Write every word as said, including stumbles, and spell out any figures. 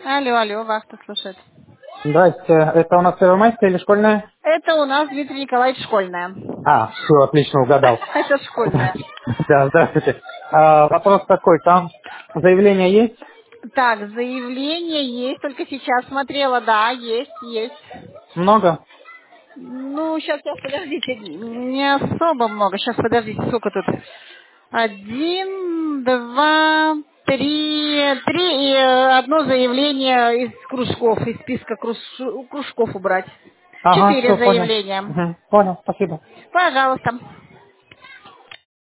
Алло, алло, вас кто слушает? Здрасте, это у нас первомайская или школьная? Это у нас Дмитрий Николаевич школьная. А, все, отлично угадал. Это школьная. Да, здравствуйте. А, вопрос такой, там заявление есть? Так, заявление есть, только сейчас смотрела, да, есть, есть. Много? Ну, сейчас, сейчас, подождите, не особо много. Сейчас, подождите, сколько тут? Один, два, три, три и э, одно заявление из кружков, из списка круж- кружков убрать. Ага, Четыре все, понял. заявления. Мгм, понял, спасибо. Пожалуйста.